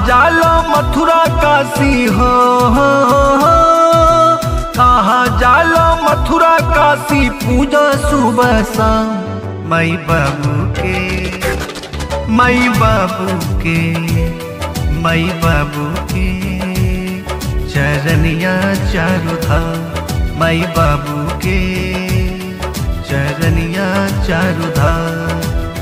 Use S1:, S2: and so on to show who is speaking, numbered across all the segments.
S1: जाला मथुरा काशी हो, कहाँ जाला मथुरा काशी पूजा सुबह शाम। माई बाबू के, माई बाबू के, माई बाबू के चरनिया चारु धाम। माई बाबू के चरनिया चारु धाम।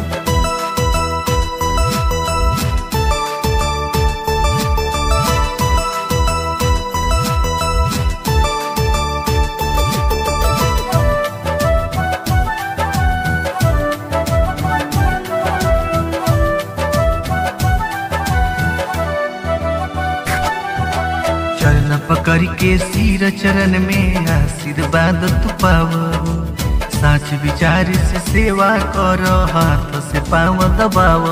S1: चरण पकड़ के सिर चरण में आशीर्वाद तू पावो। साच विचार से सेवा करो, हाथ से पाँव दबावो।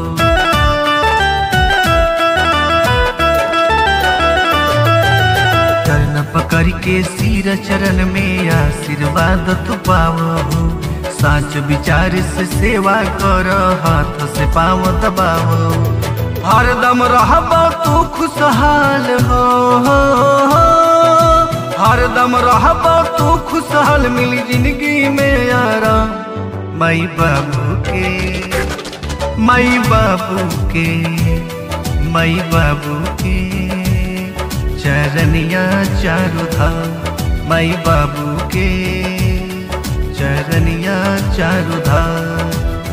S1: चरण पकड़ के सिर चरण में आशीर्वाद तू पावो। साच विचार से सेवा करो, हाथ से पाँव दबावो। हरदम रहबा तू खुशहाल हो, हरदम रहबा तू खुशहाल, मिली जिंदगी में आराम। माई बाबू के, माई बाबू के, माई बाबू के चरनिया चारु धाम। माई बाबू के चरनिया चारु धाम।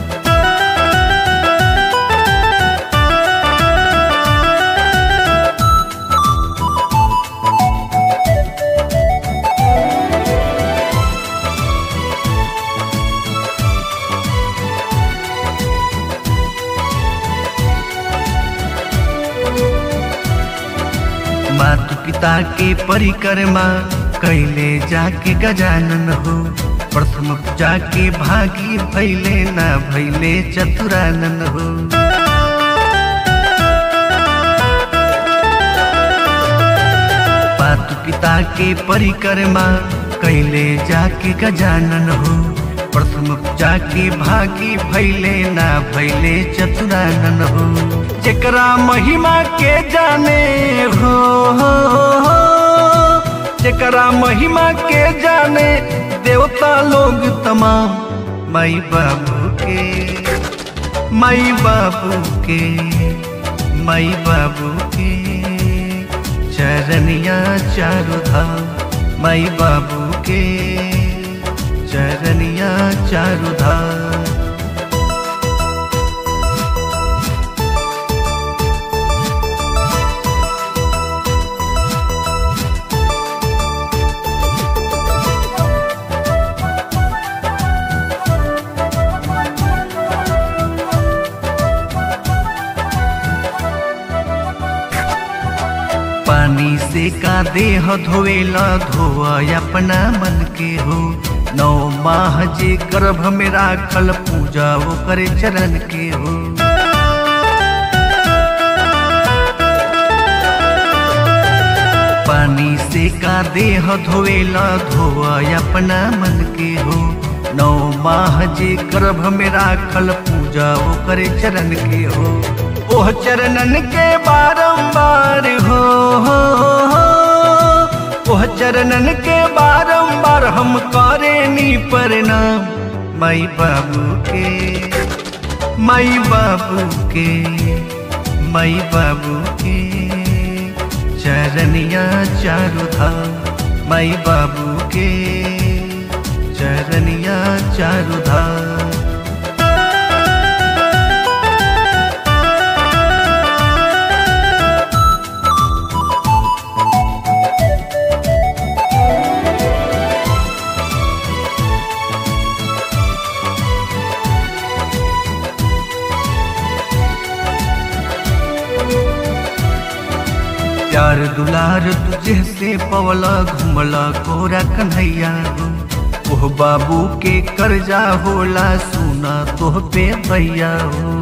S1: मातु पिता के परिक्रमा कैले जाके गजानन हो। प्रथम पूजा के भागी भैले, ना भैले चतुरानन हो। मातु पिता के परिक्रमा कैले जाके गजानन हो। प्रथम पूजा के भागी भैले, ना भैले चतुरानन हो। जेकरा महिमा के जाने हो, जेकरा महिमा के जाने देवता लोग तमाम। माई बाबू के, माई बाबू के, माई बाबू के चरनिया चारु धाम। माई बाबू के चरनिया चारु धाम। पानी से का देह धोवेला, धोआ अपना मन के हो। 9 माह जे गर्भ में राखल, पूजा वो करे चरण के हो। पानी से का देह धोवेला, धोआ अपना मन के हो। 9 माह जे गर्भ में राखल, पूजा वो करे चरण के हो। ओह चरणन के बारंबार हो, ओह चरणन के बारंबार हम करेनी प्रणाम। माई बाबू के, माई बाबू के, माई बाबू के चरनिया चारु धाम। माई बाबू के चरनिया चारु धाम। प्यार दुलार तुझे से पवला, घुमला कोरा कन्हैया हो। ओह बाबू के कर्जा होला, सुना तोह पे भैया हो।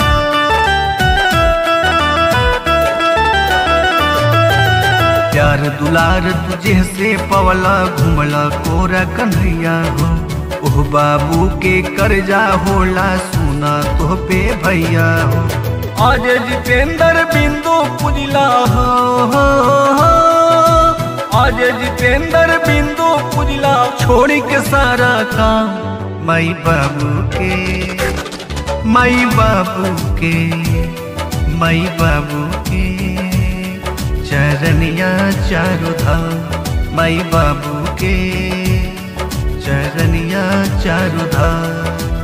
S1: प्यार दुलार तुझे से पवला, घुमला कोरा कन्हैया हो। ओह बाबू के कर्जा होला, सुना तोह पे भैया हो। आज जितेंद्र बिंदु पुजला हो, आज जितेंद्र बिंदु पुजला छोड़ के सारा काम माई बाबू के, माई बाबू के, माई बाबू के चरनिया चारों धाम, माई बाबू के चरनिया चारों धाम।